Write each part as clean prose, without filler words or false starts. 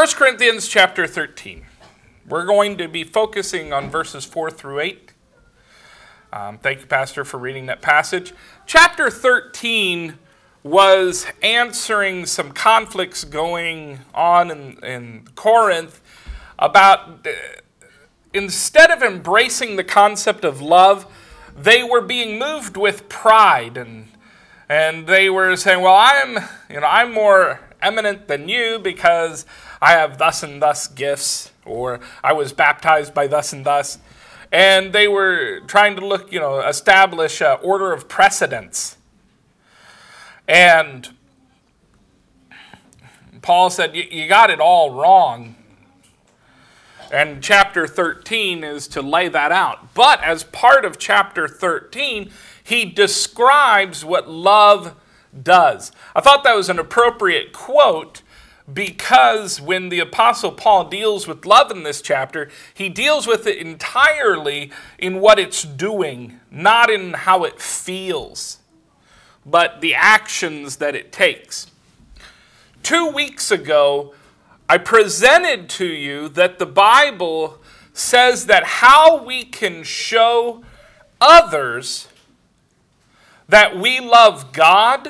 1 Corinthians chapter 13. We're going to be focusing on verses 4 through 8. Thank you, Pastor, for reading that passage. Chapter 13 was answering some conflicts going on in Corinth about, instead of embracing the concept of love, they were being moved with pride, and they were saying, well, I'm more eminent than you because I have thus and thus gifts, or I was baptized by thus and thus. And they were trying to establish an order of precedence. And Paul said, you got it all wrong. And chapter 13 is to lay that out. But as part of chapter 13, he describes what love does. I thought that was an appropriate quote because when the Apostle Paul deals with love in this chapter, he deals with it entirely in what it's doing, not in how it feels, but the actions that it takes. 2 weeks ago, I presented to you that the Bible says that how we can show others that we love God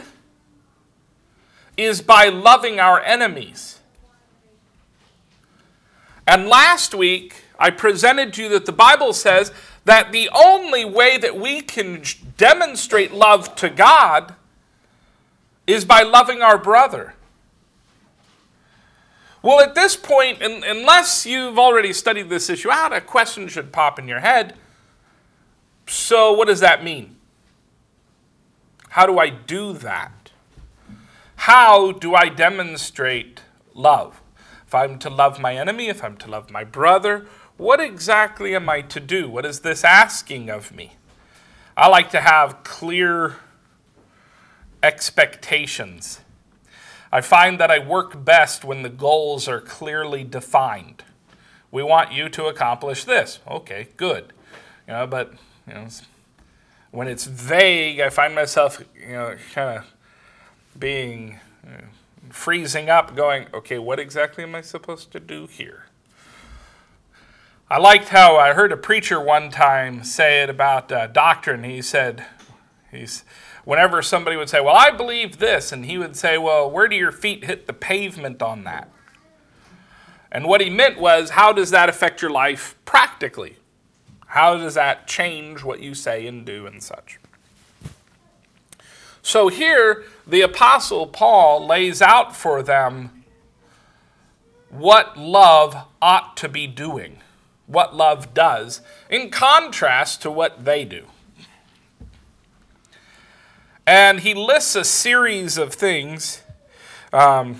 is by loving our enemies. And last week, I presented to you that the Bible says that the only way that we can demonstrate love to God is by loving our brother. Well, at this point, unless you've already studied this issue out, a question should pop in your head. So what does that mean? How do I do that? How do I demonstrate love? If I'm to love my enemy, if I'm to love my brother, what exactly am I to do? What is this asking of me? I like to have clear expectations. I find that I work best when the goals are clearly defined. We want you to accomplish this. Okay, good. But when it's vague, I find myself kind of being freezing up, going, okay, what exactly am I supposed to do here? I liked how I heard a preacher one time say it about doctrine. He said, whenever somebody would say, well, I believe this, and he would say, well, where do your feet hit the pavement on that? And what he meant was, how does that affect your life practically? How does that change what you say and do and such? So here, the Apostle Paul lays out for them what love ought to be doing, what love does, in contrast to what they do. And he lists a series of things, 8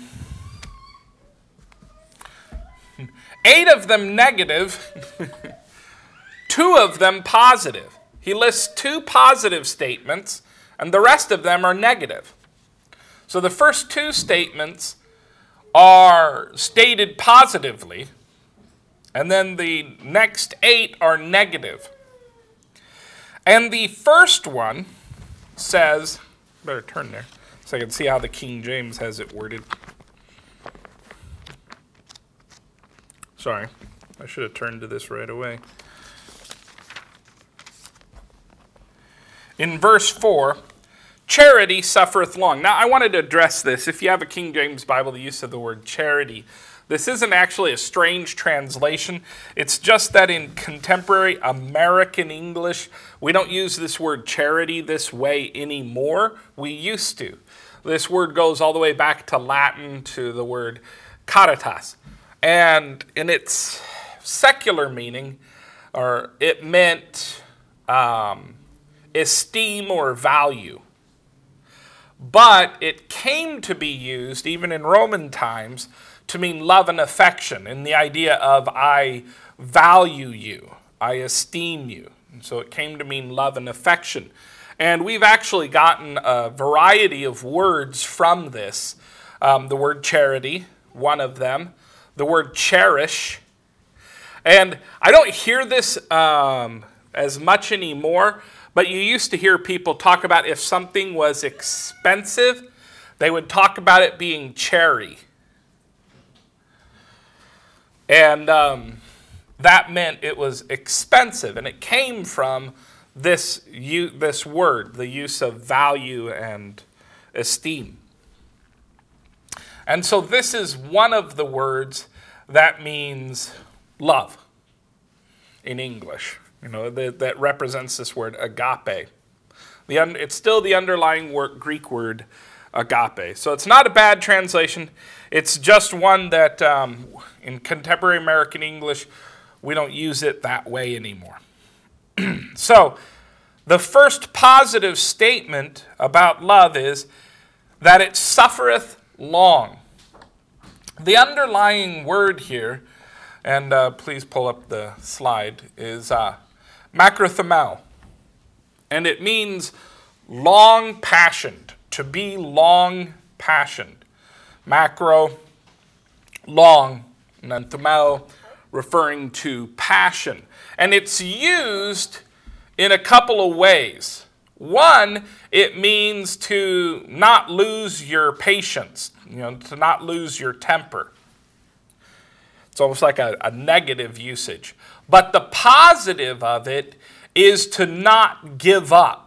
of them negative, 2 of them positive. He lists 2 positive statements, and the rest of them are negative. So the first 2 statements are stated positively, and then the next 8 are negative. And the first one says, better turn there so I can see how the King James has it worded. Sorry, I should have turned to this right away. In verse 4, charity suffereth long. Now, I wanted to address this. If you have a King James Bible, the use of the word charity, this isn't actually a strange translation. It's just that in contemporary American English, we don't use this word charity this way anymore. We used to. This word goes all the way back to Latin, to the word caritas. And in its secular meaning, it meant esteem or value. But it came to be used, even in Roman times, to mean love and affection, in the idea of I value you, I esteem you. And so it came to mean love and affection. And we've actually gotten a variety of words from this. The word charity, one of them. The word cherish. And I don't hear this as much anymore, but you used to hear people talk about if something was expensive, they would talk about it being cherry. And that meant it was expensive, and it came from this word, the use of value and esteem. And so this is one of the words that means love in English, that represents this word agape. It's still the underlying Greek word agape. So it's not a bad translation. It's just one that in contemporary American English, we don't use it that way anymore. So the first positive statement about love is that it suffereth long. The underlying word here, and please pull up the slide, is makrothemao. And it means long passioned, to be long passioned. Macro, long, and then themao, referring to passion. And it's used in a couple of ways. One, it means to not lose your patience, to not lose your temper. It's almost like a negative usage. But the positive of it is to not give up.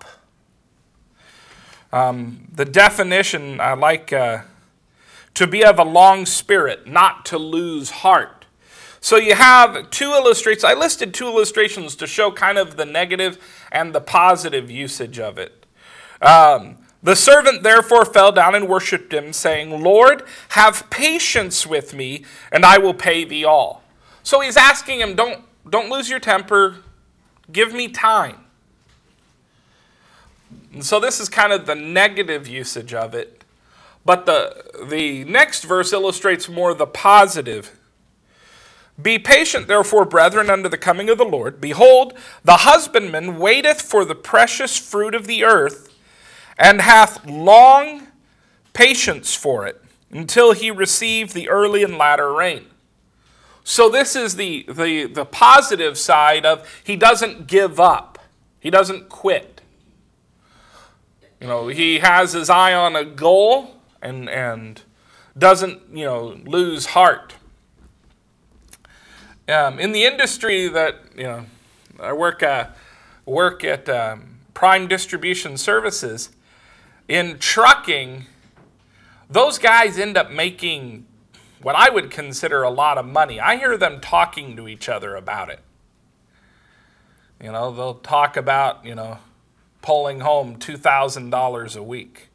The definition, I like to be of a long spirit, not to lose heart. So you have two illustrations. I listed two illustrations to show kind of the negative and the positive usage of it. The servant therefore fell down and worshipped him, saying, Lord, have patience with me, and I will pay thee all. So he's asking him, don't lose your temper. Give me time. And so this is kind of the negative usage of it. But the next verse illustrates more the positive. Be patient, therefore, brethren, unto the coming of the Lord. Behold, the husbandman waiteth for the precious fruit of the earth, and hath long patience for it, until he receive the early and latter rain. So this is the positive side of he doesn't give up. He doesn't quit. He has his eye on a goal and doesn't, lose heart. In the industry that, I work at Prime Distribution Services, in trucking, those guys end up making what I would consider a lot of money. I hear them talking to each other about it. They'll talk about, pulling home $2,000 a week.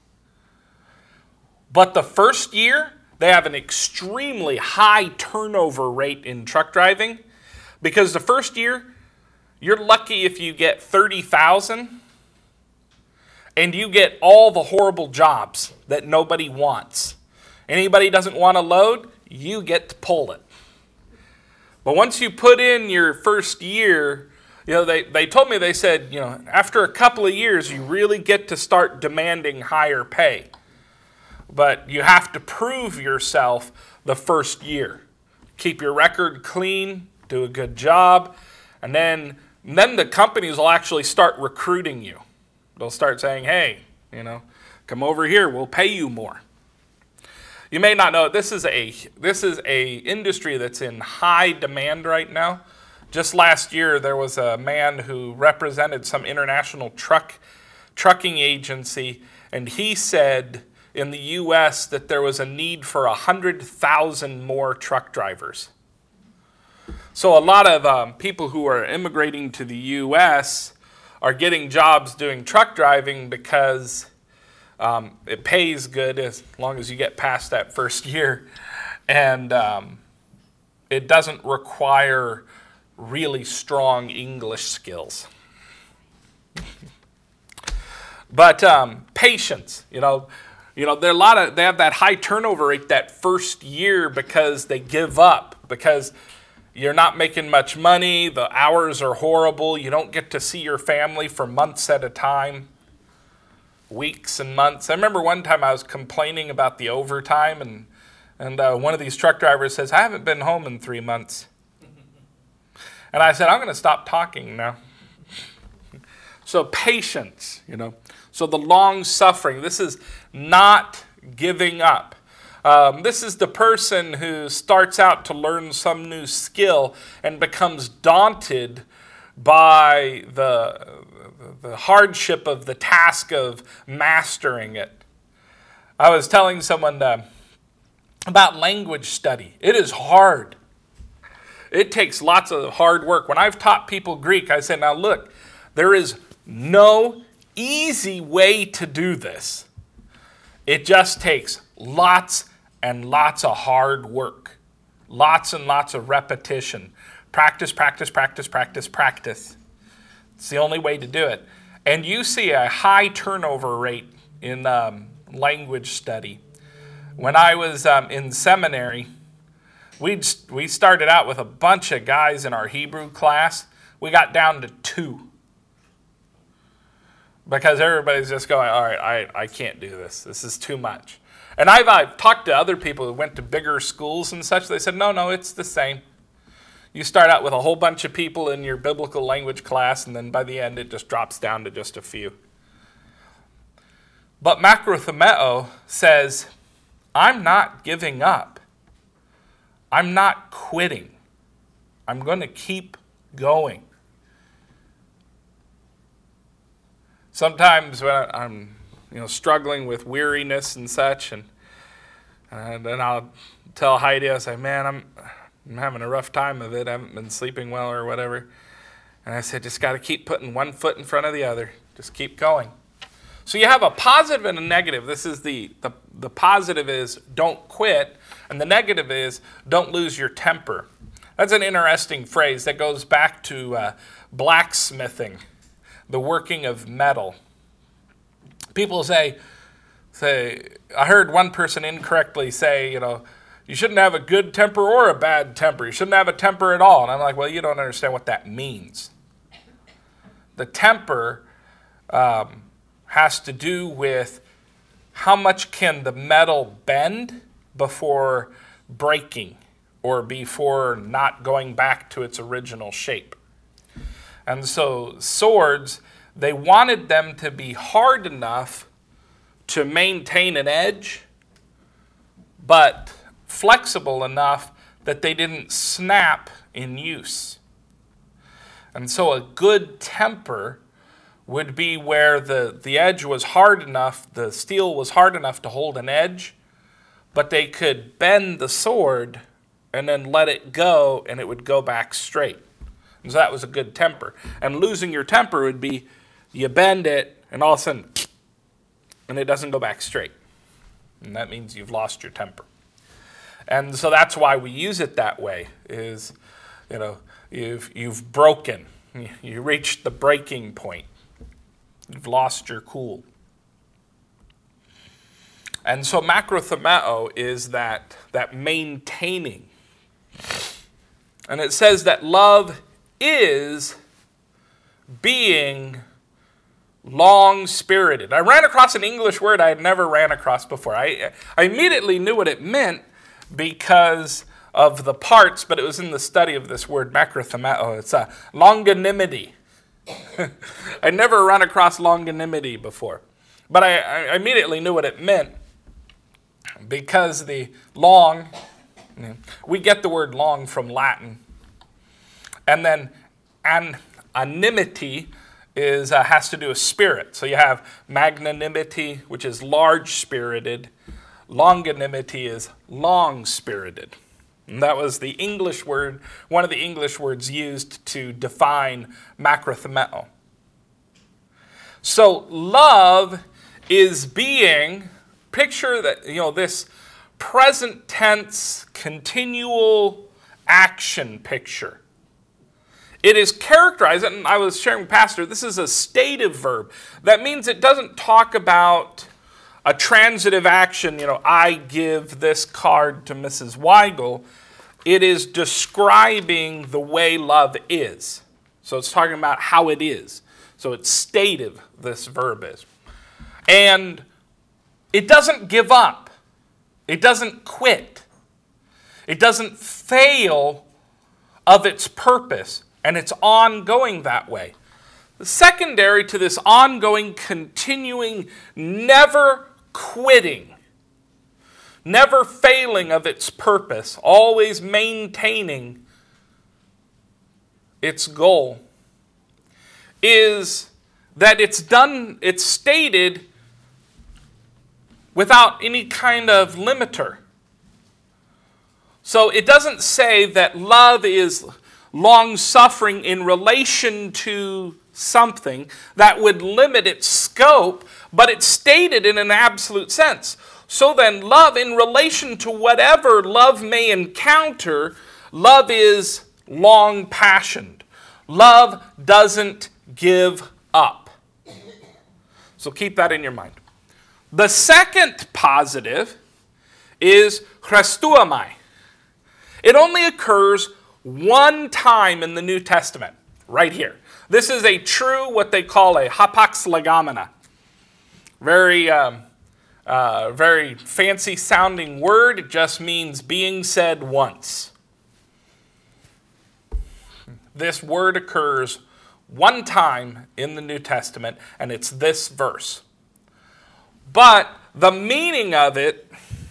But the first year, they have an extremely high turnover rate in truck driving, because the first year, you're lucky if you get 30,000 and you get all the horrible jobs that nobody wants. Anybody doesn't want to load, you get to pull it. But once you put in your first year, they told me, they said, after a couple of years, you really get to start demanding higher pay. But you have to prove yourself the first year. Keep your record clean, do a good job, and then the companies will actually start recruiting you. They'll start saying, hey, come over here, we'll pay you more. You may not know, this is a industry that's in high demand right now. Just last year, there was a man who represented some international trucking agency, and he said in the U.S. that there was a need for 100,000 more truck drivers. So a lot of people who are immigrating to the U.S. are getting jobs doing truck driving because it pays good as long as you get past that first year, and it doesn't require really strong English skills. But patience, they have that high turnover rate that first year because they give up, because you're not making much money, the hours are horrible, you don't get to see your family for months at a time, weeks and months. I remember one time I was complaining about the overtime, and one of these truck drivers says, I haven't been home in 3 months. And I said, I'm going to stop talking now. So patience, So the long suffering, this is not giving up. This is the person who starts out to learn some new skill and becomes daunted by the hardship of the task of mastering it. I was telling someone about language study. It is hard. It takes lots of hard work. When I've taught people Greek, I say, now look, there is no easy way to do this. It just takes lots and lots of hard work. Lots and lots of repetition. Practice, practice, practice, practice, practice. It's the only way to do it. And you see a high turnover rate in language study. When I was in seminary, we started out with a bunch of guys in our Hebrew class. We got down to 2. Because everybody's just going, all right, I can't do this. This is too much. And I've talked to other people who went to bigger schools and such. They said, no, it's the same. You start out with a whole bunch of people in your biblical language class, and then by the end it just drops down to just a few. But macrothumeo says, I'm not giving up. I'm not quitting. I'm going to keep going. Sometimes when I'm struggling with weariness and such, and then I'll tell Heidi, I say, man, I'm having a rough time of it. I haven't been sleeping well or whatever. And I said, just got to keep putting one foot in front of the other. Just keep going. So you have a positive and a negative. This is the positive is don't quit, and the negative is don't lose your temper. That's an interesting phrase that goes back to blacksmithing, the working of metal. People say, I heard one person incorrectly say, you shouldn't have a good temper or a bad temper. You shouldn't have a temper at all. And I'm like, well, you don't understand what that means. The temper has to do with how much can the metal bend before breaking or before not going back to its original shape. And so swords, they wanted them to be hard enough to maintain an edge, but flexible enough that they didn't snap in use. And so a good temper would be where the edge was hard enough, the steel was hard enough to hold an edge, but they could bend the sword and then let it go, and it would go back straight. And so that was a good temper. And losing your temper would be you bend it, and all of a sudden, and it doesn't go back straight. And that means you've lost your temper. And so that's why we use it that way, is, you've broken. You reached the breaking point. You've lost your cool. And so macrothumeo is that maintaining. And it says that love is being long-spirited. I ran across an English word I had never ran across before. I immediately knew what it meant because of the parts, but it was in the study of this word, macrothumeo. It's longanimity. I never run across longanimity before. But I immediately knew what it meant because the long, we get the word long from Latin. And then anonymity has to do with spirit. So you have magnanimity, which is large-spirited. Longanimity is long-spirited. And that was the English word, one of the English words used to define macrothumeo. So love is being, picture that, this present tense, continual action picture. It is characterized, and I was sharing with Pastor, this is a stative verb. That means it doesn't talk about a transitive action, I give this card to Mrs. Weigel. It is describing the way love is. So it's talking about how it is. So it's stative, this verb is. And it doesn't give up. It doesn't quit. It doesn't fail of its purpose. And it's ongoing that way. The secondary to this ongoing, continuing, never quitting never failing of its purpose, always maintaining its goal, is that it's stated without any kind of limiter. So it doesn't say that love is long-suffering in relation to something that would limit its scope, but it's stated in an absolute sense. So then, love in relation to whatever love may encounter, love is long-passioned. Love doesn't give up. So keep that in your mind. The second positive is Christuomai. It only occurs one time in the New Testament, right here. This is a true, what they call a hapax legomena. Very fancy sounding word. It just means being said once. This word occurs one time in the New Testament, and it's this verse. But the meaning of it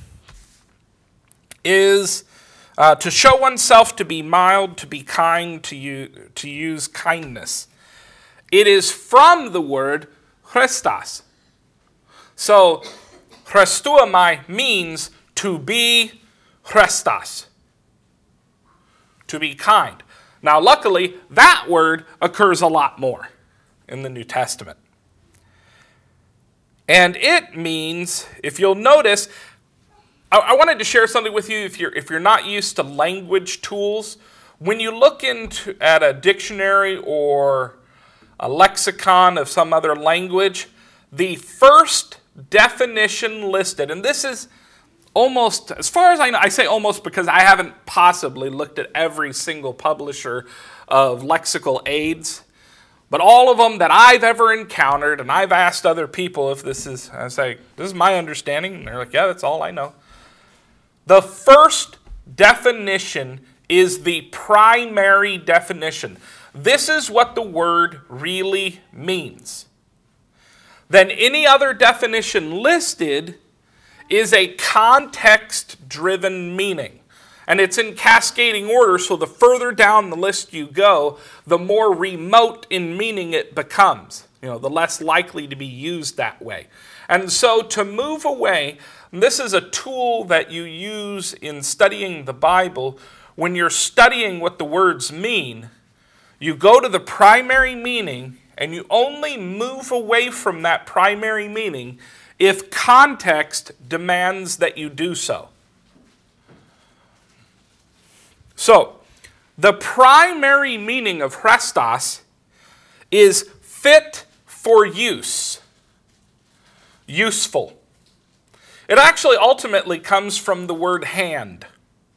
is to show oneself to be mild, to be kind, to use kindness. It is from the word Christos. So, Christuomai means to be Christos, to be kind. Now, luckily, that word occurs a lot more in the New Testament. And it means, if you'll notice, I wanted to share something with you if you're not used to language tools. When you look at a dictionary or a lexicon of some other language, the first definition listed, and this is almost, as far as I know, I say almost because I haven't possibly looked at every single publisher of lexical aids, but all of them that I've ever encountered, and I've asked other people if this is, I say, this is my understanding, and they're like, yeah, that's all I know. The first definition is the primary definition. This is what the word really means. Then any other definition listed is a context-driven meaning. And it's in cascading order, so the further down the list you go, the more remote in meaning it becomes. The less likely to be used that way. And so to move away, and this is a tool that you use in studying the Bible. When you're studying what the words mean, you go to the primary meaning and you only move away from that primary meaning if context demands that you do so. So, the primary meaning of Christos is fit for use, useful. It actually ultimately comes from the word hand,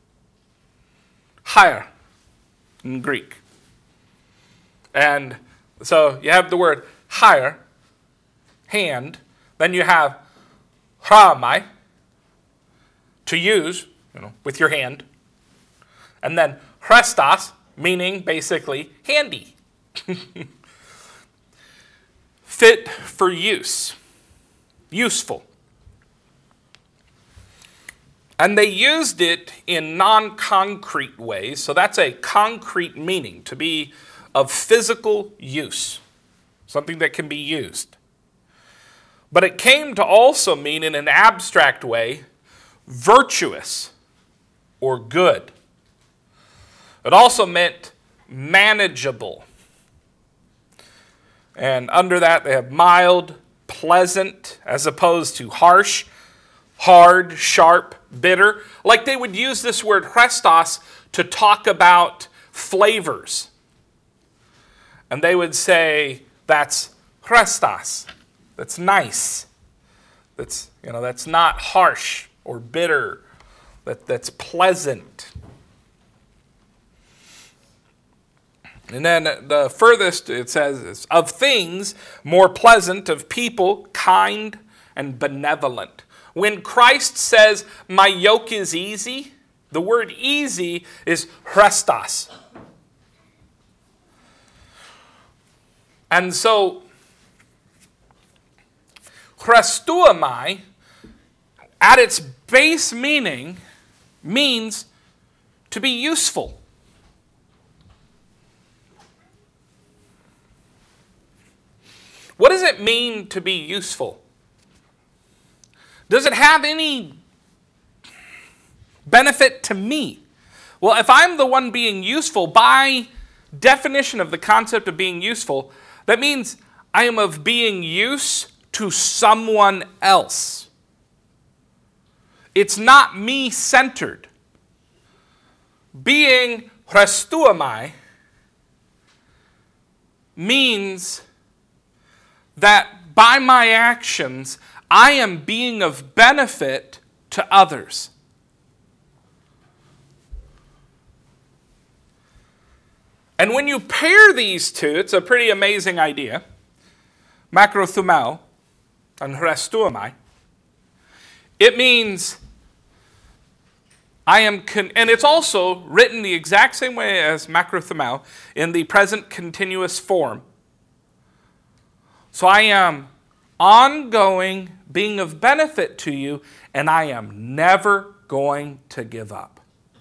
hire in Greek. And so you have the word hire, hand, then you have hramai, to use, with your hand, and then Christos, meaning basically handy. Fit for use, useful. And they used it in non-concrete ways, so that's a concrete meaning, to be of physical use, something that can be used. But it came to also mean, in an abstract way, virtuous or good. It also meant manageable. And under that, they have mild, pleasant, as opposed to harsh, hard, sharp, bitter. Like they would use this word Christos to talk about flavors. And they would say, that's Christos. That's nice. That's not harsh or bitter. That's pleasant. And then the furthest it says, of things more pleasant, of people kind and benevolent. When Christ says, my yoke is easy, the word easy is Christos. And so, Christuomai, at its base meaning, means to be useful. What does it mean to be useful? Does it have any benefit to me? Well, if I'm the one being useful, by definition of the concept of being useful, that means I am of being use to someone else. It's not me-centered. Being Christuomai means that by my actions, I am being of benefit to others. And when you pair these two, it's a pretty amazing idea. Macrothumao and Christuomai. It means I am, and it's also written the exact same way as macrothumao in the present continuous form. So I am ongoing, being of benefit to you, and I am never going to give up.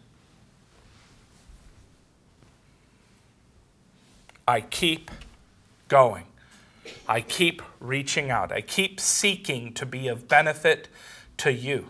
I keep going. I keep reaching out. I keep seeking to be of benefit to you.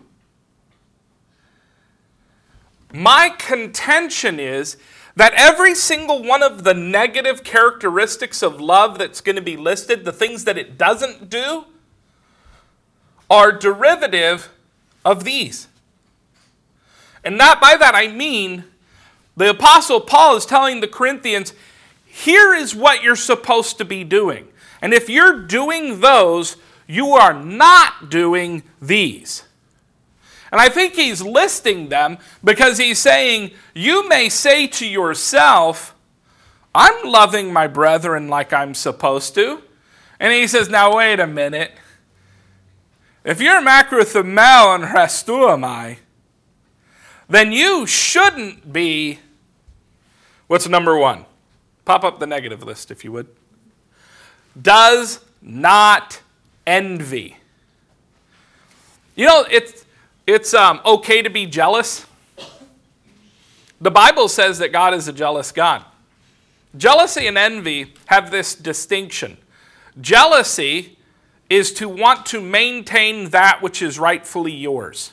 My contention is that every single one of the negative characteristics of love that's going to be listed, the things that it doesn't do, are derivative of these. And by that I mean, the Apostle Paul is telling the Corinthians, here is what you're supposed to be doing. And if you're doing those, you are not doing these. And I think he's listing them because he's saying, you may say to yourself, I'm loving my brethren like I'm supposed to. And he says, now wait a minute. If you're macrothumao and Christuomai, then you shouldn't be, what's number one? Pop up the negative list if you would. Does not envy. You know, it's okay to be jealous. The Bible says that God is a jealous God. Jealousy and envy have this distinction. Jealousy is to want to maintain that which is rightfully yours.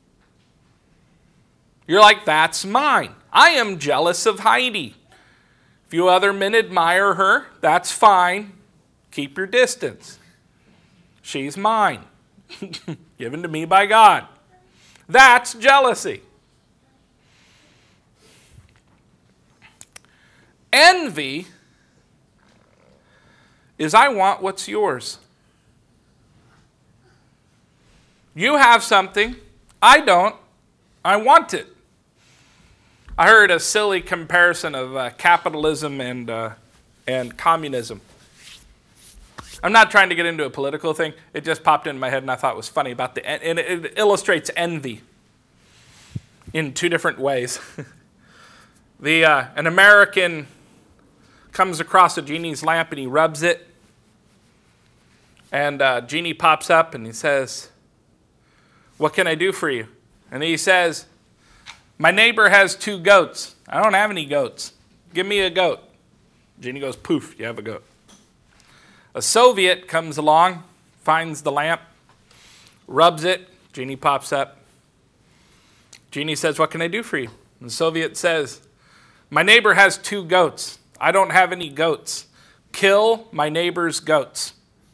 You're like, that's mine. I am jealous of Heidi. If you other men admire her, that's fine. Keep your distance. She's mine. Given to me by God. That's jealousy. Envy is I want what's yours. You have something. I don't. I want it. I heard a silly comparison of capitalism and communism. I'm not trying to get into a political thing. It just popped into my head and I thought it was funny about and it illustrates envy in two different ways. An American comes across a genie's lamp and he rubs it. And genie pops up and he says, what can I do for you? And he says, my neighbor has 2 goats. I don't have any goats. Give me a goat. Genie goes, poof, you have a goat. A Soviet comes along, finds the lamp, rubs it. Genie pops up. Genie says, what can I do for you? And the Soviet says, my neighbor has 2 goats. I don't have any goats. Kill my neighbor's goats.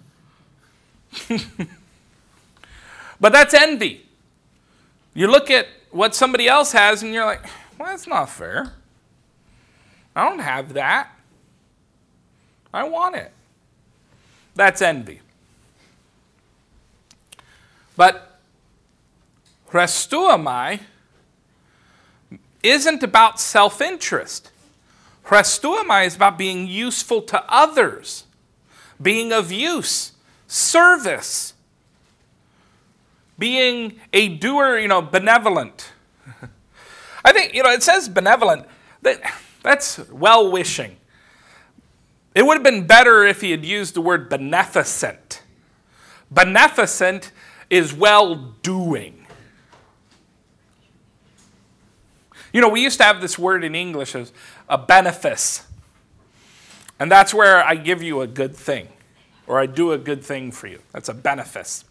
But that's envy. You look at what somebody else has and you're like, well, that's not fair. I don't have that. I want it. That's envy. But Christuomai isn't about self-interest. Christuomai is about being useful to others, being of use, service, being a doer, benevolent. I think, it says benevolent. That's well-wishing. It would have been better if he had used the word beneficent. Beneficent is well-doing. You know, we used to have this word in English as a benefice. And that's where I give you a good thing, or I do a good thing for you. That's a benefice.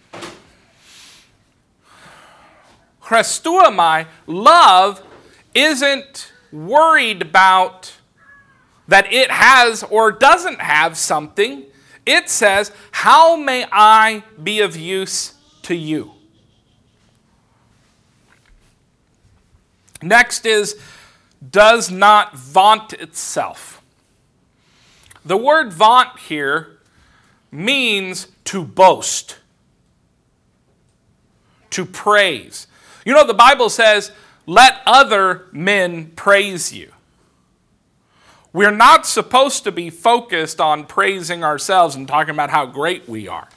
Christuomai, love, isn't worried about that it has or doesn't have something. It says, how may I be of use to you? Next is, does not vaunt itself. The word vaunt here means to boast, to praise. You know, the Bible says, let other men praise you. We're not supposed to be focused on praising ourselves and talking about how great we are.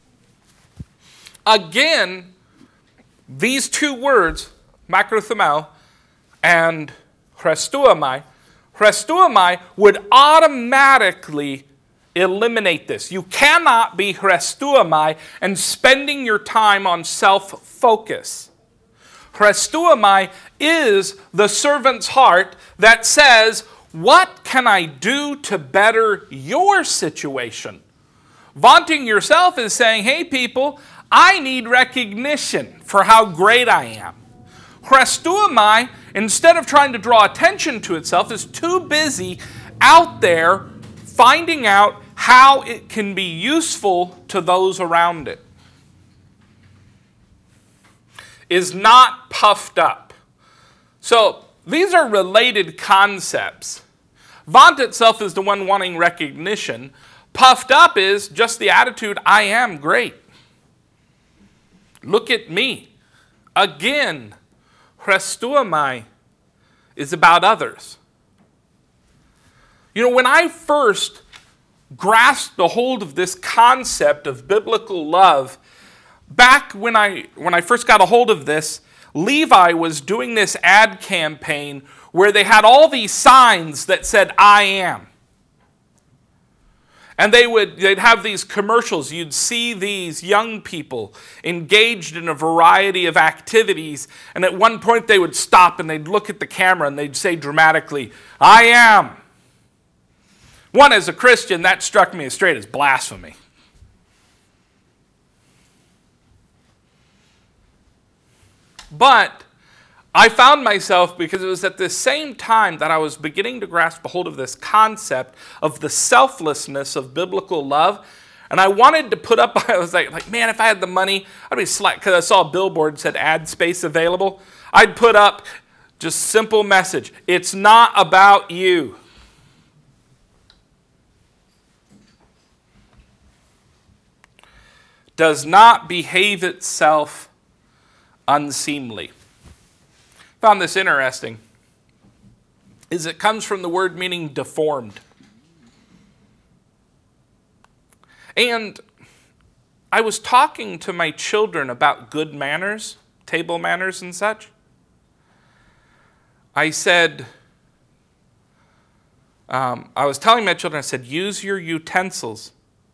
Again, these two words, makrothumel and Christuomai would automatically eliminate this. You cannot be Christuomai and spending your time on self-focus. Christuomai is the servant's heart that says, what can I do to better your situation? Vaunting yourself is saying, hey people, I need recognition for how great I am. Christuomai, instead of trying to draw attention to itself, is too busy out there finding out how it can be useful to those around it. Is not puffed up. So, these are related concepts. Vaunt itself is the one wanting recognition. Puffed up is just the attitude, I am great. Look at me. Again, Christuomai is about others. You know, when I first grasped the hold of this concept of biblical love, back when I first got a hold of this, Levi was doing this ad campaign where they had all these signs that said, I am. And they'd have these commercials. You'd see these young people engaged in a variety of activities. And at one point they would stop and they'd look at the camera and they'd say dramatically, I am. One, as a Christian, that struck me as straight as blasphemy. But I found myself, because it was at the same time that I was beginning to grasp a hold of this concept of the selflessness of biblical love, and I wanted to put up, I was like, man, if I had the money, I'd be because I saw a billboard that said ad space available. I'd put up just simple message. It's not about you. Does not behave itself unseemly. Found this interesting. Is it comes from the word meaning deformed. And I was talking to my children about good manners, table manners and such. I said, I was telling my children, I said, use your utensils.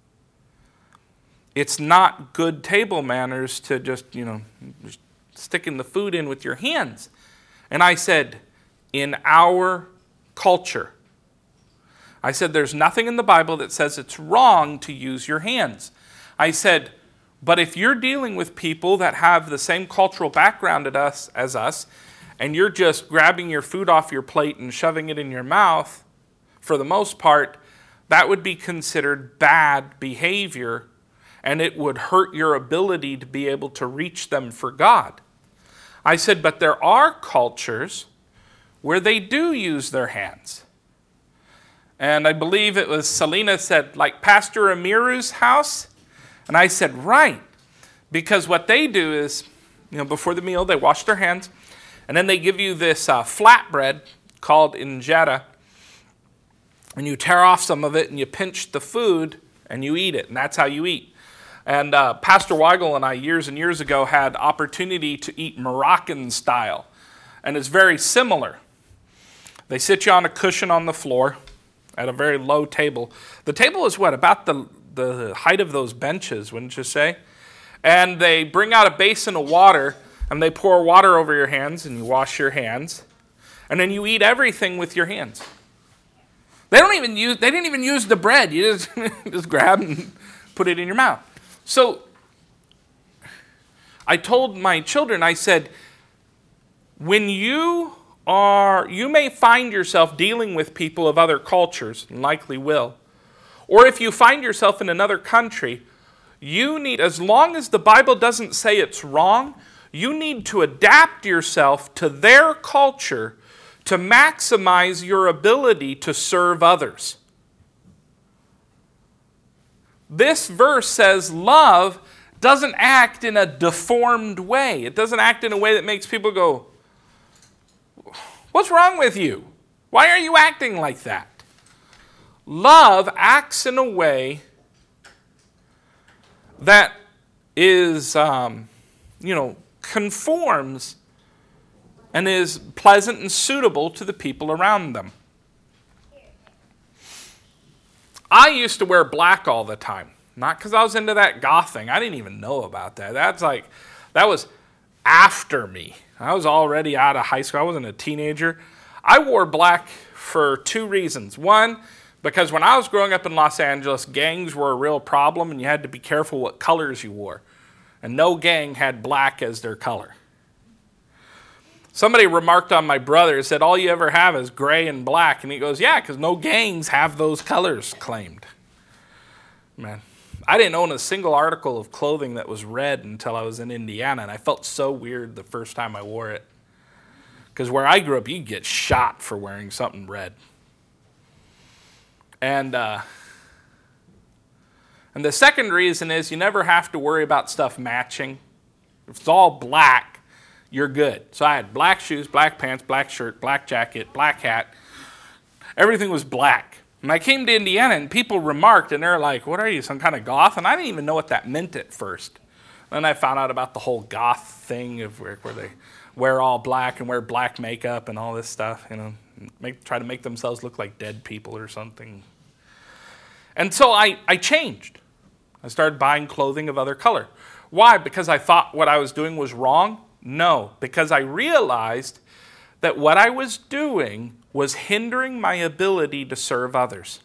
It's not good table manners to just sticking the food in with your hands. And I said, in our culture, I said, there's nothing in the Bible that says it's wrong to use your hands. I said, but if you're dealing with people that have the same cultural background as us, and you're just grabbing your food off your plate and shoving it in your mouth, for the most part, that would be considered bad behavior, and it would hurt your ability to be able to reach them for God. I said, but there are cultures where they do use their hands. And I believe it was Selena said, like Pastor Amiru's house. And I said, right. Because what they do is, before the meal, they wash their hands. And then they give you this flatbread called injera. And you tear off some of it and you pinch the food and you eat it. And that's how you eat. And Pastor Weigel and I, years and years ago, had opportunity to eat Moroccan style. And it's very similar. They sit you on a cushion on the floor at a very low table. The table is about the height of those benches, wouldn't you say? And they bring out a basin of water, and they pour water over your hands, and you wash your hands. And then you eat everything with your hands. They didn't even use the bread. You just grab and put it in your mouth. So I told my children, I said, when you may find yourself dealing with people of other cultures, and likely will, or if you find yourself in another country, you need, as long as the Bible doesn't say it's wrong, you need to adapt yourself to their culture to maximize your ability to serve others. This verse says love doesn't act in a deformed way. It doesn't act in a way that makes people go, what's wrong with you? Why are you acting like that? Love acts in a way that is, conforms and is pleasant and suitable to the people around them. I used to wear black all the time. Not because I was into that goth thing. I didn't even know about that. That was after me. I was already out of high school. I wasn't a teenager. I wore black for two reasons. One, because when I was growing up in Los Angeles, gangs were a real problem and you had to be careful what colors you wore. And no gang had black as their color. Somebody remarked on my brother, said, all you ever have is gray and black. And he goes, yeah, because no gangs have those colors claimed. Man, I didn't own a single article of clothing that was red until I was in Indiana, and I felt so weird the first time I wore it. Because where I grew up, you get shot for wearing something red. And the second reason is you never have to worry about stuff matching. If it's all black, you're good. So I had black shoes, black pants, black shirt, black jacket, black hat. Everything was black. And I came to Indiana and people remarked and they're like, what are you, some kind of goth? And I didn't even know what that meant at first. Then I found out about the whole goth thing of where they wear all black and wear black makeup and all this stuff, try to make themselves look like dead people or something. And so I changed. I started buying clothing of other color. Why? Because I thought what I was doing was wrong? No, because I realized that what I was doing was hindering my ability to serve others.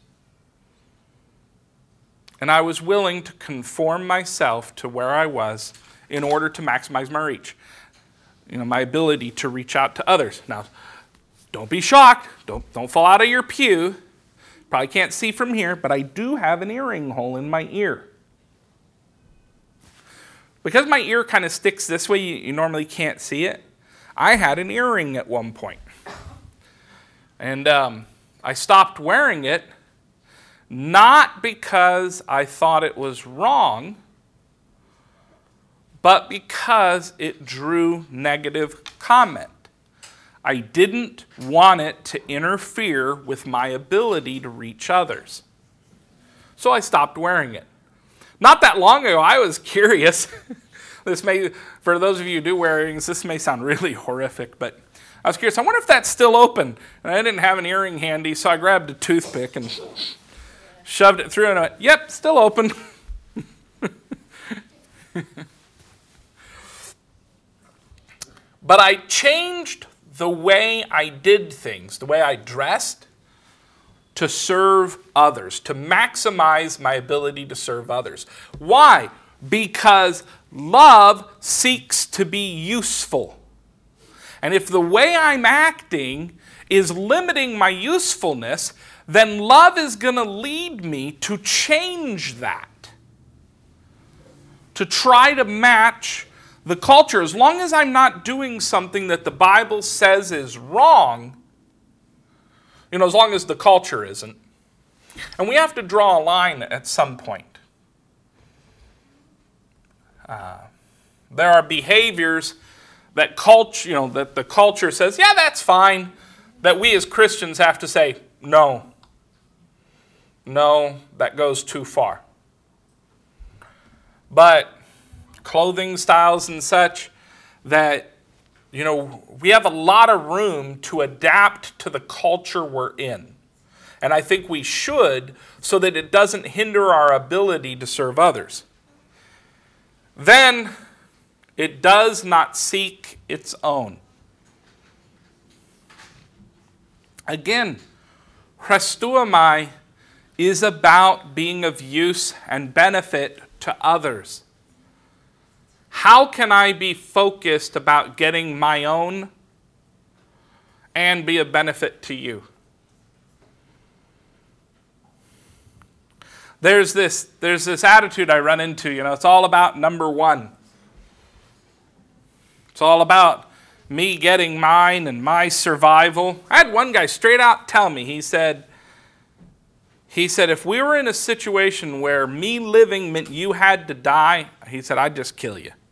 And I was willing to conform myself to where I was in order to maximize my reach. My ability to reach out to others. Now, don't be shocked. Don't fall out of your pew. Probably can't see from here, but I do have an earring hole in my ear. Because my ear kind of sticks this way, you normally can't see it. I had an earring at one point. And I stopped wearing it, not because I thought it was wrong, but because it drew negative comment. I didn't want it to interfere with my ability to reach others. So I stopped wearing it. Not that long ago, I was curious. For those of you who do wear earrings, this may sound really horrific, but I was curious. I wonder if that's still open. And I didn't have an earring handy, so I grabbed a toothpick and shoved it through and I went, yep, still open. But I changed the way I did things, the way I dressed, to serve others, to maximize my ability to serve others. Why? Because love seeks to be useful. And if the way I'm acting is limiting my usefulness, then love is going to lead me to change that. To try to match the culture. As long as I'm not doing something that the Bible says is wrong, as long as the culture isn't. And we have to draw a line at some point. There are behaviors that that the culture says, yeah, that's fine, that we as Christians have to say, no, that goes too far. But clothing styles and such, that, we have a lot of room to adapt to the culture we're in. And I think we should, so that it doesn't hinder our ability to serve others. Then, it does not seek its own. Again, Christuomai is about being of use and benefit to others. How can I be focused about getting my own and be a benefit to you? There's this attitude I run into, it's all about number one. It's all about me getting mine and my survival. I had one guy straight out tell me, he said, if we were in a situation where me living meant you had to die, he said, I'd just kill you.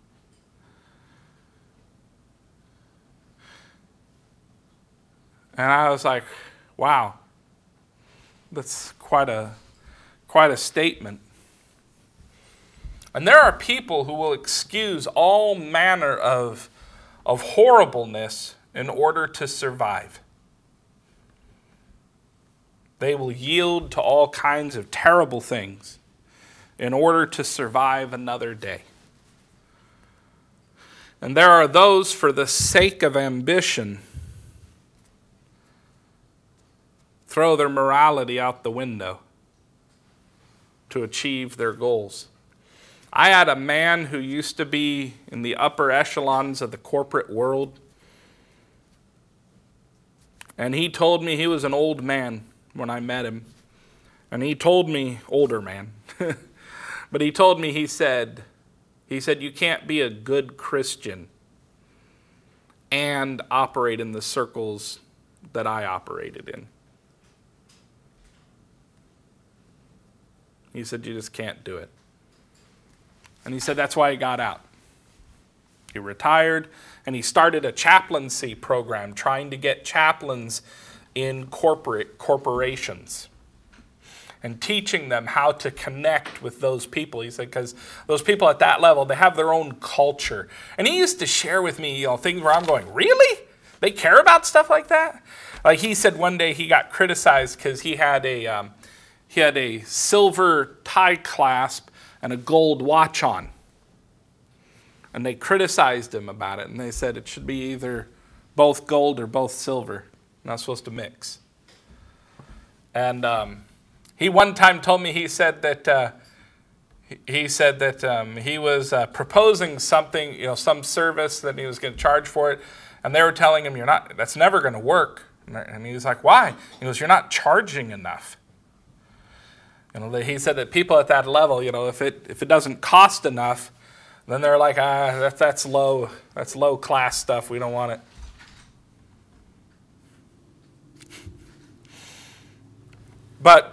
And I was like, wow, that's quite a statement. And there are people who will excuse all manner of horribleness in order to survive. They will yield to all kinds of terrible things in order to survive another day. And there are those, for the sake of ambition, throw their morality out the window to achieve their goals. I had a man who used to be in the upper echelons of the corporate world, and he told me he was an old man when I met him. And he told me, older man, but he told me, he said, you can't be a good Christian and operate in the circles that I operated in. He said, you just can't do it. And he said that's why he got out. He retired, and he started a chaplaincy program trying to get chaplains in corporations and teaching them how to connect with those people. He said, because those people at that level, they have their own culture. And he used to share with me, things where I'm going, really? They care about stuff like that? Like he said one day he got criticized because he had a silver tie clasp and a gold watch on. And they criticized him about it. And they said it should be either both gold or both silver. Not supposed to mix. And he one time told me, he said that he was proposing something, some service that he was going to charge for it. And they were telling him, that's never going to work. And he was like, why? He goes, you're not charging enough. He said that people at that level, if it doesn't cost enough, then they're like, that's low class stuff. We don't want it. But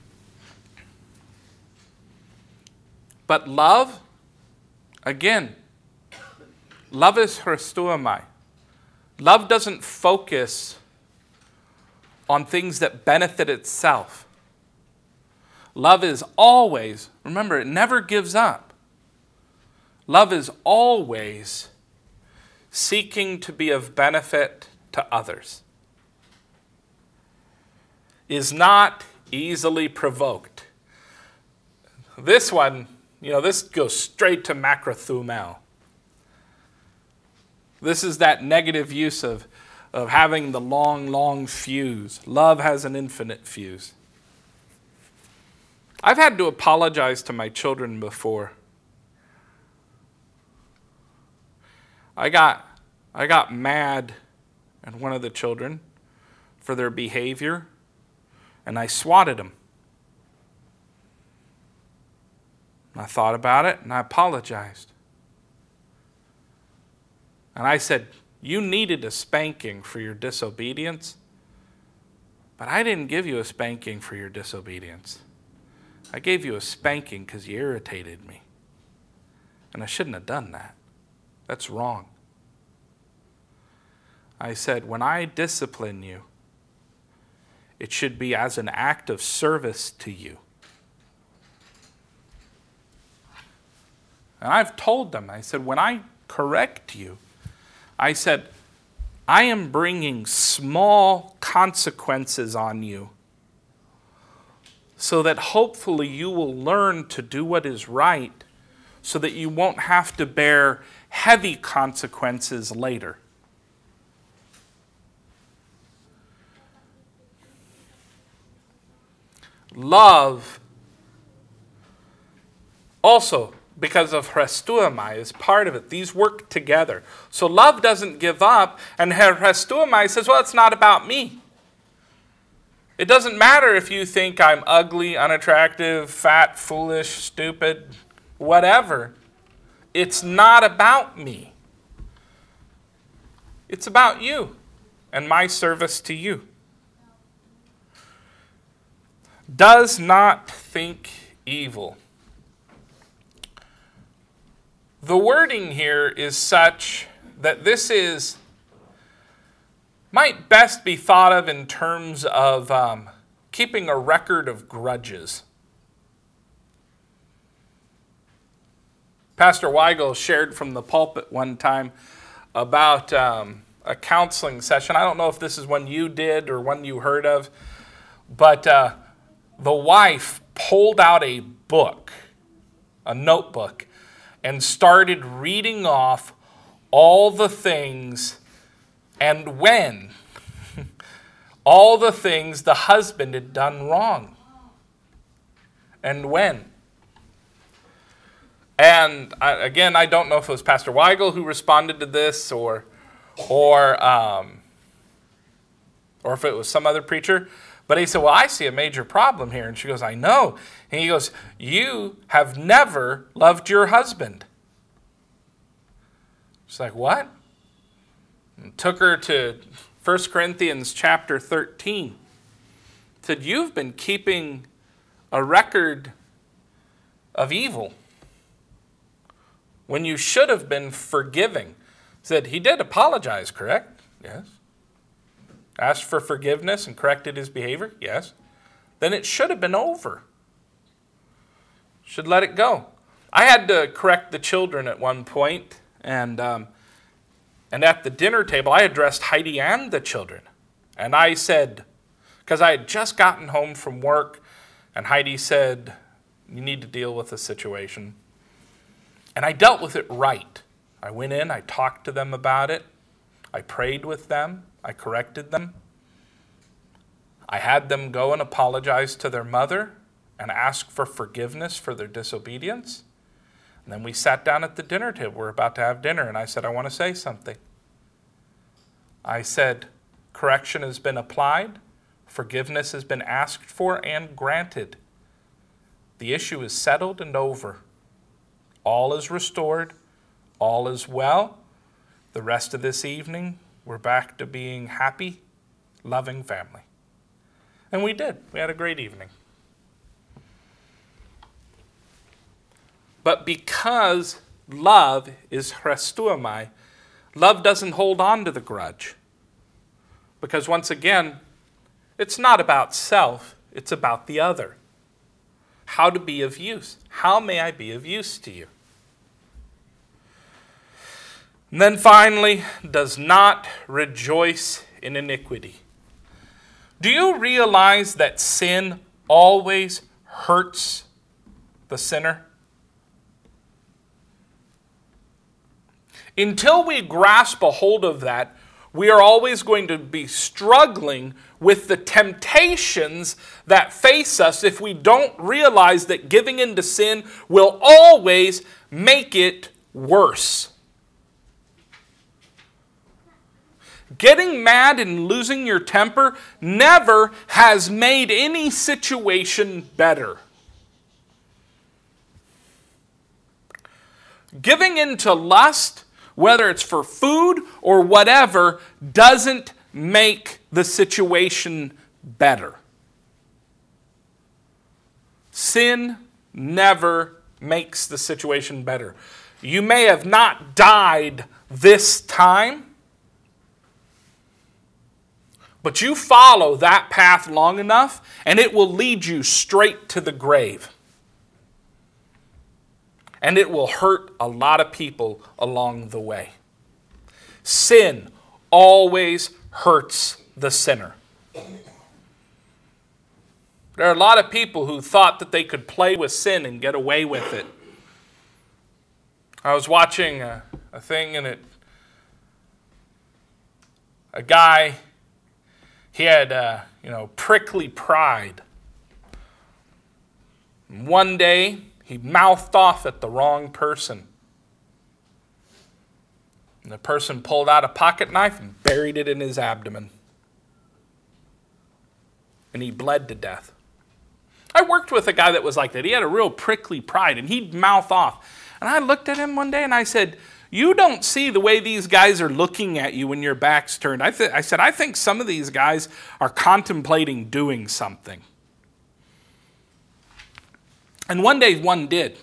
love, again, love is Christuomai. Love doesn't focus on things that benefit itself. Love is always, remember, it never gives up. Love is always seeking to be of benefit to others. Is not easily provoked. This one, this goes straight to macrothumel. This is that negative use of having the long fuse. Love has an infinite fuse. I've had to apologize to my children before. I got mad at one of the children for their behavior, and I swatted them. I thought about it, and I apologized. And I said, you needed a spanking for your disobedience, but I didn't give you a spanking for your disobedience. I gave you a spanking because you irritated me. And I shouldn't have done that. That's wrong. I said, when I discipline you, it should be as an act of service to you. And I've told them, I said, when I correct you, I said, I am bringing small consequences on you so that hopefully you will learn to do what is right so that you won't have to bear heavy consequences later. love also, because of chrestuomai, is part of it. These work together. So love doesn't give up, and chrestuomai says, well, it's not about me. It doesn't matter if you think I'm ugly, unattractive, fat, foolish, stupid, whatever. It's not about me. It's about you and my service to you. Does not think evil. The wording here is such that this might best be thought of in terms of keeping a record of grudges. Pastor Weigel shared from the pulpit one time about a counseling session. I don't know if this is one you did or one you heard of, but the wife pulled out a book, a notebook, and started reading off all the things and when all the things the husband had done wrong. And when. And I don't know if it was Pastor Weigel who responded to this or if it was some other preacher. But he said, well, I see a major problem here. And she goes, I know. And he goes, you have never loved your husband. She's like, what? And took her to 1 Corinthians chapter 13. Said, you've been keeping a record of evil when you should have been forgiving. Said, he did apologize, correct? Yes. Asked for forgiveness and corrected his behavior? Yes. Then it should have been over. Should let it go. I had to correct the children at one point, and at the dinner table, I addressed Heidi and the children. And I said, because I had just gotten home from work, and Heidi said, you need to deal with the situation. And I dealt with it right. I went in, I talked to them about it. I prayed with them. I corrected them. I had them go and apologize to their mother and ask for forgiveness for their disobedience. And then we sat down at the dinner table. We're about to have dinner, and I said, I want to say something. I said, correction has been applied, forgiveness has been asked for and granted. The issue is settled and over. All is restored, all is well. The rest of this evening, we're back to being happy, loving family. And we did. We had a great evening. But because love is chrestuomai, love doesn't hold on to the grudge. Because once again, it's not about self, it's about the other. How to be of use. How may I be of use to you? And then finally, does not rejoice in iniquity. Do you realize that sin always hurts the sinner? Until we grasp a hold of that, we are always going to be struggling with the temptations that face us if we don't realize that giving in to sin will always make it worse. Getting mad and losing your temper never has made any situation better. Giving in to lust, whether it's for food or whatever, doesn't make the situation better. Sin never makes the situation better. You may have not died this time, but you follow that path long enough, and it will lead you straight to the grave. And it will hurt a lot of people along the way. Sin always hurts the sinner. There are a lot of people who thought that they could play with sin and get away with it. I was watching a thing, and a guy, he had prickly pride And one day, he mouthed off at the wrong person. And the person pulled out a pocket knife and buried it in his abdomen. And he bled to death. I worked with a guy that was like that. He had a real prickly pride, and he'd mouth off. And I looked at him one day and I said, you don't see the way these guys are looking at you when your back's turned. I said, I think some of these guys are contemplating doing something. And one day one did.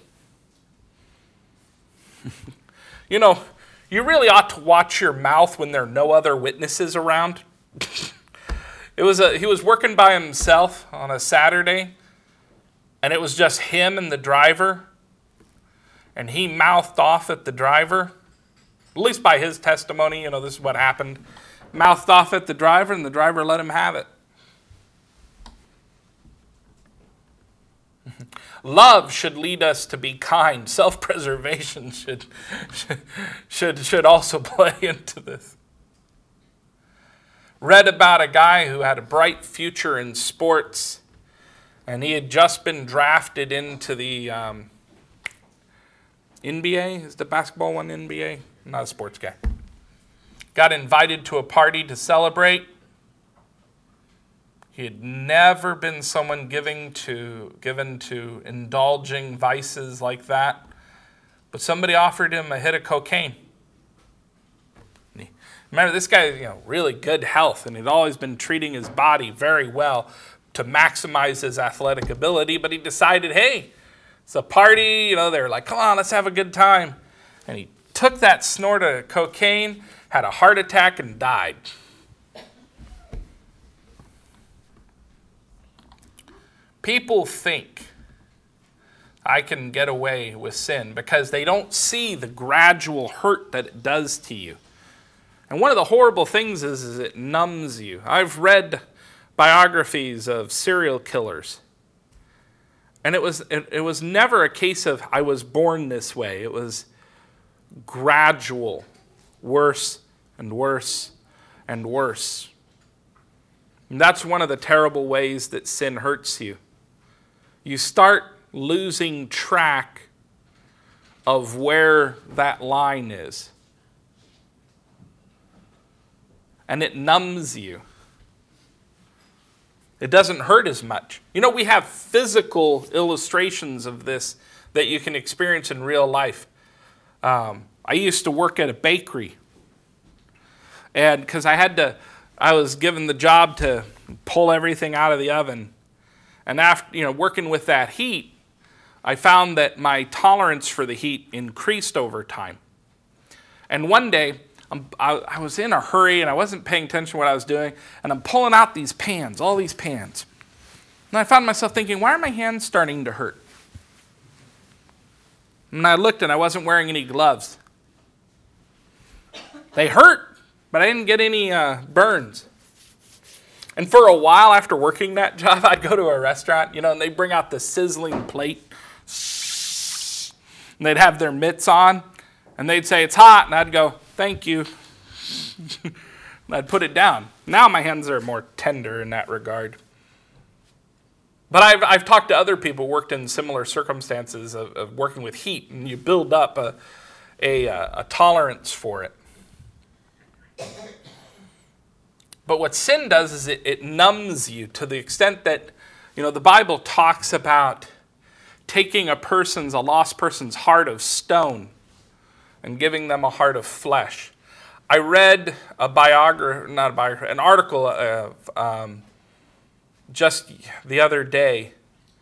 You know, you really ought to watch your mouth when there are no other witnesses around. He was working by himself on a Saturday, and it was just him and the driver, and he mouthed off at the driver. At least by his testimony, you know, this is what happened. Mouthed off at the driver, and the driver let him have it. Love should lead us to be kind. Self-preservation should also play into this. Read about a guy who had a bright future in sports, and he had just been drafted into the NBA. Is the basketball one NBA? I'm not a sports guy. Got invited to a party to celebrate. He had never been someone given to indulging vices like that. But somebody offered him a hit of cocaine. Remember, this guy, really good health, and he'd always been treating his body very well to maximize his athletic ability. But he decided, hey, it's a party. They're like, come on, let's have a good time. And he took that snort of cocaine, had a heart attack, and died. People think I can get away with sin because they don't see the gradual hurt that it does to you. And one of the horrible things is it numbs you. I've read biographies of serial killers. And it was never a case of I was born this way. It was gradual, worse and worse and worse. And that's one of the terrible ways that sin hurts you. You start losing track of where that line is. And it numbs you. It doesn't hurt as much. We have physical illustrations of this that you can experience in real life. I used to work at a bakery. And because I was given the job to pull everything out of the oven. And after, working with that heat, I found that my tolerance for the heat increased over time. And one day, I was in a hurry and I wasn't paying attention to what I was doing, and I'm pulling out these pans, all these pans. And I found myself thinking, why are my hands starting to hurt? And I looked and I wasn't wearing any gloves. They hurt, but I didn't get any burns. And for a while after working that job, I'd go to a restaurant, and they'd bring out the sizzling plate. And they'd have their mitts on, and they'd say, it's hot. And I'd go, thank you. And I'd put it down. Now my hands are more tender in that regard. But I've talked to other people who worked in similar circumstances of working with heat, and you build up a tolerance for it. But what sin does is it numbs you to the extent that, the Bible talks about taking a lost person's heart of stone and giving them a heart of flesh. I read an article just the other day.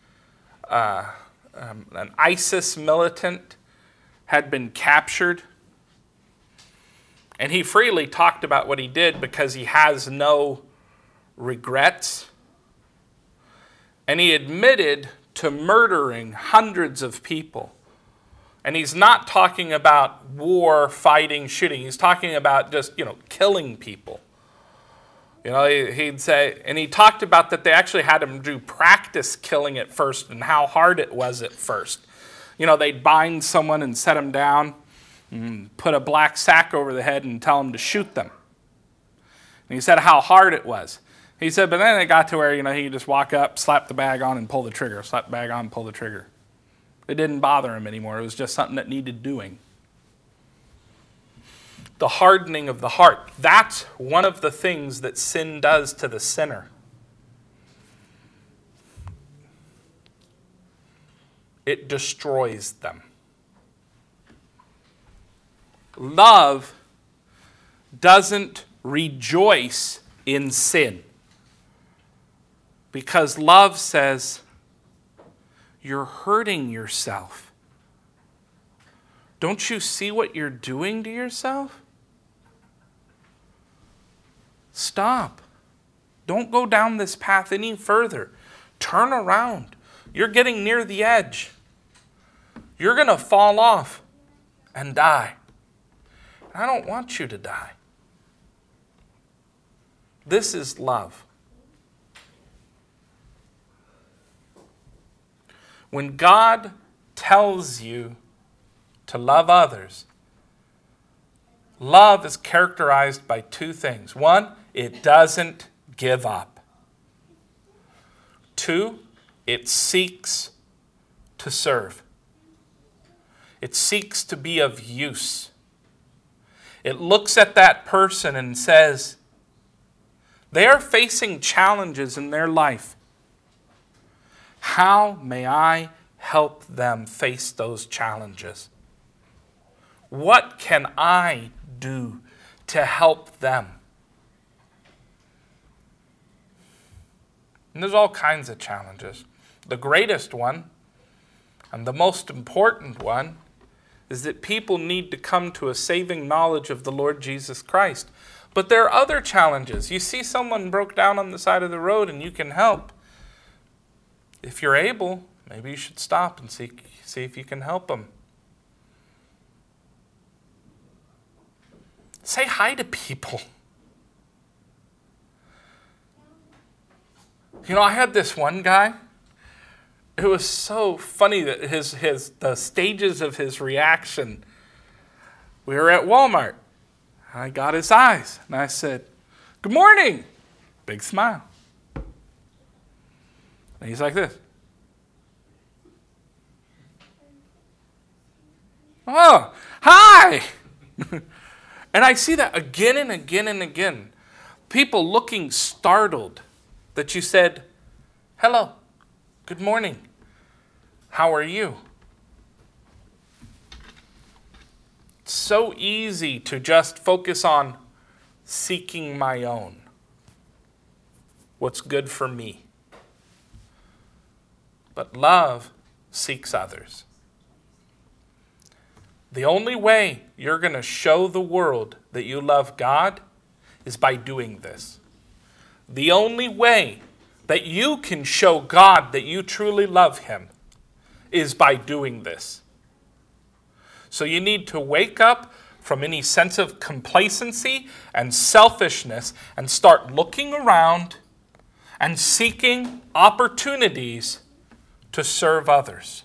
An ISIS militant had been captured. And he freely talked about what he did because he has no regrets. And he admitted to murdering hundreds of people. And he's not talking about war, fighting, shooting. He's talking about just, killing people. He'd say, and he talked about that they actually had him do practice killing at first and how hard it was at first. They'd bind someone and set them down. Put a black sack over the head and tell them to shoot them. And he said how hard it was. He said, but then it got to where, he could just walk up, slap the bag on, and pull the trigger. Slap the bag on, and pull the trigger. It didn't bother him anymore. It was just something that needed doing. The hardening of the heart. That's one of the things that sin does to the sinner. It destroys them. Love doesn't rejoice in sin. Because love says, you're hurting yourself. Don't you see what you're doing to yourself? Stop. Don't go down this path any further. Turn around. You're getting near the edge. You're going to fall off and die. I don't want you to die. This is love. When God tells you to love others, love is characterized by two things. One, it doesn't give up. Two, it seeks to serve. It seeks to be of use. It looks at that person and says, they are facing challenges in their life. How may I help them face those challenges? What can I do to help them? And there's all kinds of challenges. The greatest one, and the most important one, is that people need to come to a saving knowledge of the Lord Jesus Christ. But there are other challenges. You see someone broke down on the side of the road and you can help. If you're able, maybe you should stop and see if you can help them. Say hi to people. I had this one guy. It was so funny that the stages of his reaction. We were at Walmart. I got his eyes, and I said, "Good morning." Big smile. And he's like this. "Oh, hi." And I see that again and again and again. People looking startled that you said, "Hello, good morning, how are you?" It's so easy to just focus on seeking my own. What's good for me. But love seeks others. The only way you're going to show the world that you love God is by doing this. The only way that you can show God that you truly love Him is by doing this. So you need to wake up from any sense of complacency and selfishness and start looking around and seeking opportunities to serve others.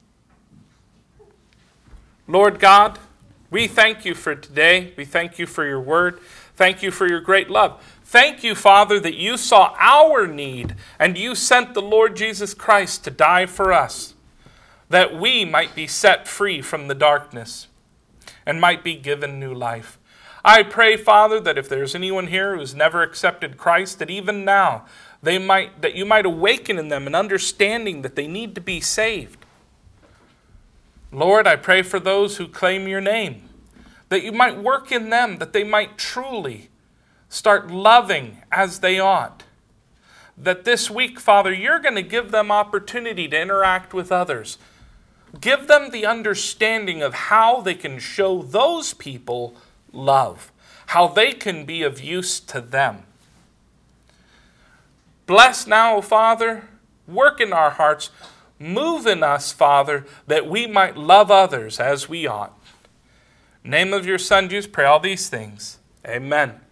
Lord God, we thank you for today. We thank you for your word. Thank you for your great love. Thank you, Father, that you saw our need and you sent the Lord Jesus Christ to die for us, that we might be set free from the darkness and might be given new life. I pray, Father, that if there's anyone here who's never accepted Christ, that even now that you might awaken in them an understanding that they need to be saved. Lord, I pray for those who claim your name, that you might work in them, that they might truly start loving as they ought. That this week, Father, you're going to give them opportunity to interact with others. Give them the understanding of how they can show those people love, how they can be of use to them. Bless now, Father, work in our hearts, move in us, Father, that we might love others as we ought. In the name of your Son, Jesus, pray all these things. Amen.